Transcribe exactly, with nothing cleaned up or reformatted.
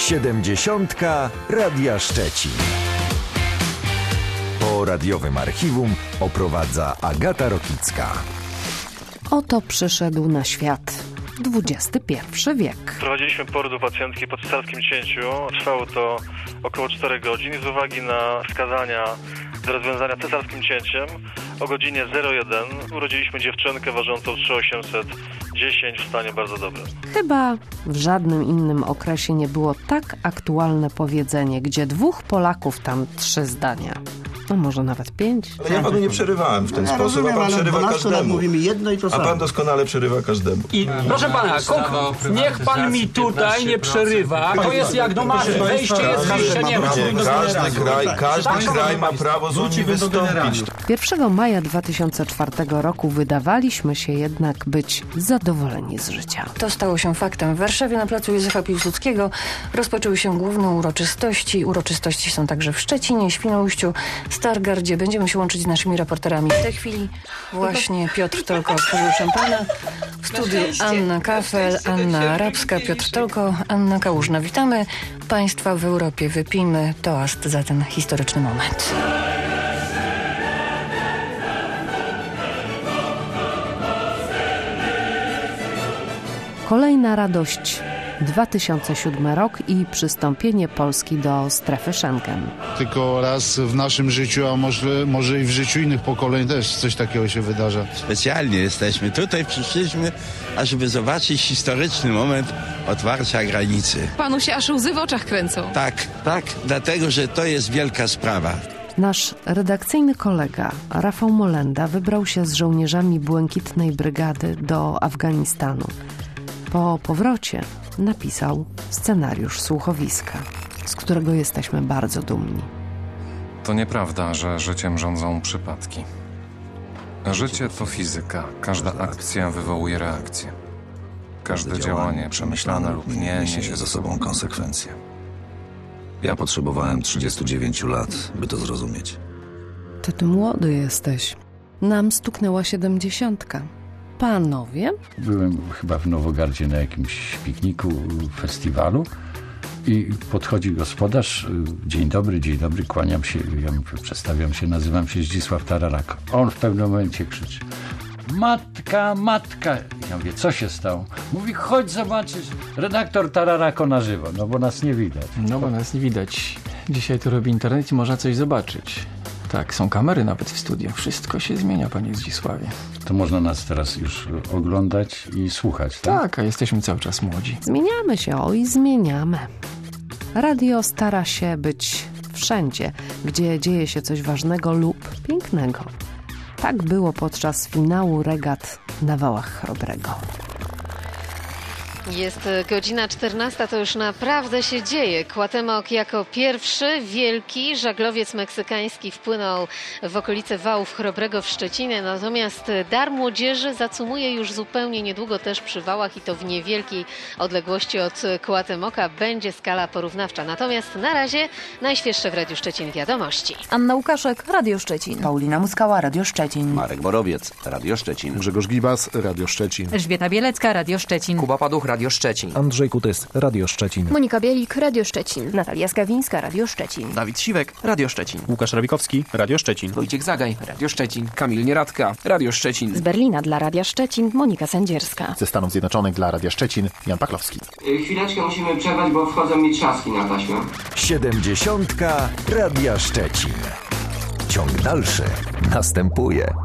Siedemdziesiątka Radia Szczecin. Po radiowym archiwum oprowadza Agata Rokicka. Oto przyszedł na świat dwudziesty pierwszy wiek. Prowadziliśmy poród u pacjentki po cesarskim cięciu. Trwało to około czterech godzin. Z uwagi na wskazania do rozwiązania cesarskim cięciem o godzinie zero jeden urodziliśmy dziewczynkę ważącą trzy tysiące osiemset dziesięć w stanie bardzo dobrym. Chyba w żadnym innym okresie nie było tak aktualne powiedzenie, gdzie dwóch Polaków, tam trzy zdania. No może nawet pięć. Ale ja panu nie przerywałem w ten ja sposób, rozumiem, a pan przerywa każdemu. Mówimy jedno i to samo. A pan doskonale przerywa każdemu. I proszę pana, kok, niech pan mi tutaj nie przerywa. To jest jak do maszy. Wejście jest, wyjścia nie ma. Każdy kraj, każdy kraj ma prawo z Unii wystąpić. pierwszego maja dwa tysiące czwartego roku wydawaliśmy się jednak być zadowoleni z życia. To stało się faktem. W Warszawie na placu Józefa Piłsudskiego rozpoczęły się główne uroczystości. Uroczystości są także w Szczecinie, Świnoujściu, Stargardzie. Będziemy się łączyć z naszymi reporterami. W tej chwili właśnie Piotr Tolko otworzył szampana. W studiu Anna Kafel, Anna Arabska, Piotr Tolko, Anna Kałużna. Witamy Państwa w Europie. Wypijmy toast za ten historyczny moment. Kolejna radość. dwa tysiące siódmy rok i przystąpienie Polski do strefy Schengen. Tylko raz w naszym życiu, a może, może i w życiu innych pokoleń też coś takiego się wydarza. Specjalnie jesteśmy tutaj, przyszliśmy, ażeby zobaczyć historyczny moment otwarcia granicy. Panu się aż łzy w oczach kręcą. Tak, tak, dlatego, że to jest wielka sprawa. Nasz redakcyjny kolega Rafał Molenda wybrał się z żołnierzami Błękitnej Brygady do Afganistanu. Po powrocie napisał scenariusz słuchowiska, z którego jesteśmy bardzo dumni. To nieprawda, że życiem rządzą przypadki. Życie to fizyka. Każda akcja wywołuje reakcję. Każde działanie, przemyślane lub nie, niesie ze sobą konsekwencje. Ja potrzebowałem trzydziestu dziewięciu lat, by to zrozumieć. To ty młody jesteś. Nam stuknęła siedemdziesiątka. Panowie? Byłem chyba w Nowogardzie na jakimś pikniku, festiwalu i podchodzi gospodarz. Dzień dobry, dzień dobry, kłaniam się, ja mówię, przedstawiam się, nazywam się Zdzisław Tararako. On w pewnym momencie krzyczy: matka, matka. Ja mówię, co się stało? Mówi, chodź zobaczyć, redaktor Tararako na żywo, no bo nas nie widać. No bo nas nie widać. Dzisiaj to robi internet i można coś zobaczyć. Tak, są kamery nawet w studio. Wszystko się zmienia, panie Zdzisławie. To można nas teraz już oglądać i słuchać, tak? Tak, a jesteśmy cały czas młodzi. Zmieniamy się, oj, zmieniamy. Radio stara się być wszędzie, gdzie dzieje się coś ważnego lub pięknego. Tak było podczas finału regat na Wałach Chrobrego. Jest godzina czternasta, to już naprawdę się dzieje. Cuauhtémoc jako pierwszy wielki żaglowiec meksykański wpłynął w okolice Wałów Chrobrego w Szczecinie, natomiast Dar Młodzieży zacumuje już zupełnie niedługo też przy Wałach i to w niewielkiej odległości od Cuauhtémoca. Będzie skala porównawcza. Natomiast na razie najświeższe w Radiu Szczecin wiadomości. Anna Łukaszek, Radio Szczecin. Paulina Muskała, Radio Szczecin. Marek Borowiec, Radio Szczecin. Grzegorz Gibas, Radio Szczecin. Elżbieta Bielecka, Radio Szczecin. Kuba Paduch, Radio Szczecin. Andrzej Kutys, Radio Szczecin. Monika Bielik, Radio Szczecin. Natalia Skawińska, Radio Szczecin. Dawid Siwek, Radio Szczecin. Łukasz Rabikowski, Radio Szczecin. Wojciech Zagaj, Radio Szczecin. Kamil Nieradka, Radio Szczecin. Z Berlina dla Radia Szczecin, Monika Sędzierska. Ze Stanów Zjednoczonych dla Radia Szczecin, Jan Pachlowski. Chwileczkę musimy przerwać, bo wchodzą mi trzaski na taśmę. Siedemdziesiątka Radia Szczecin. Ciąg dalszy następuje.